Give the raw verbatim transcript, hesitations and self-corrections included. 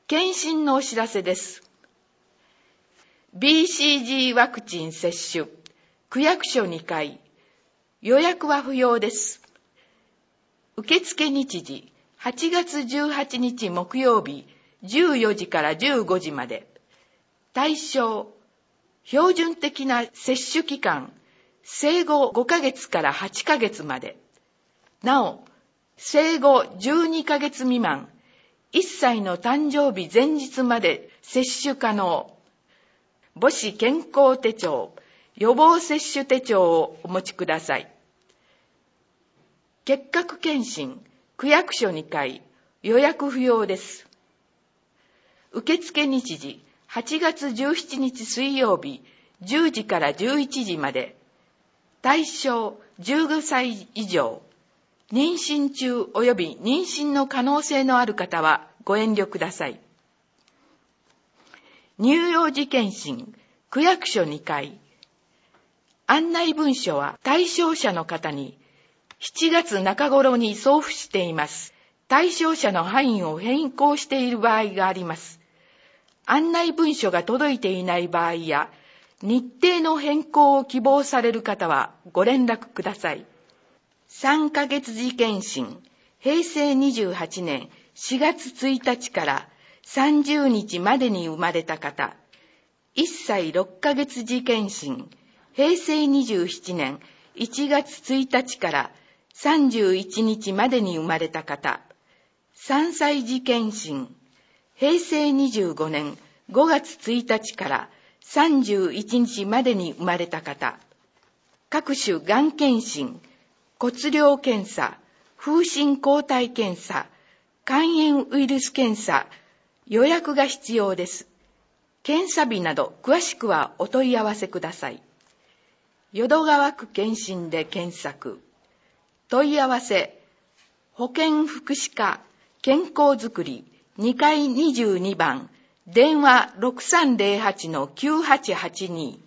検診のお知らせです。ビーシージー ワクチン接種、区役所にかい、予約は不要です。受付日時、はちがつじゅうはちにち木曜日、じゅうよじからじゅうごじまで。対象、標準的な接種期間、生後ごかげつからはちかげつまで。なお、生後じゅうにかげつ未満、いっさいの誕生日前日まで接種可能。母子健康手帳、予防接種手帳をお持ちください。結核検診、区役所にかい、予約不要です。受付日時、はちがつじゅうしちにち水曜日、じゅうじからじゅういちじまで。対象、じゅうごさい以上。妊娠中及び妊娠の可能性のある方はご遠慮ください。乳幼児検診、区役所にかい。案内文書は対象者の方にしちがつなか頃に送付しています。対象者の範囲を変更している場合があります。案内文書が届いていない場合や、日程の変更を希望される方はご連絡ください。さんかげつ時検診、へいせいにじゅうはちねんしがつついたちからさんじゅうにちまでに生まれた方、いっさいろっかげつ時検診、へいせいにじゅうななねんいちがつついたちからさんじゅういちにちまでに生まれた方、さんさい時検診、へいせいにじゅうごねんごがつついたちからさんじゅういちにちまでに生まれた方、各種がん検診、骨量検査、風疹抗体検査、肝炎ウイルス検査、予約が必要です。検査日など詳しくはお問い合わせください。淀川区検診で検索。問い合わせ、保健福祉課健康づくりにかいにじゅうにばん、電話 ろくさんぜろはちのきゅうはちはちに。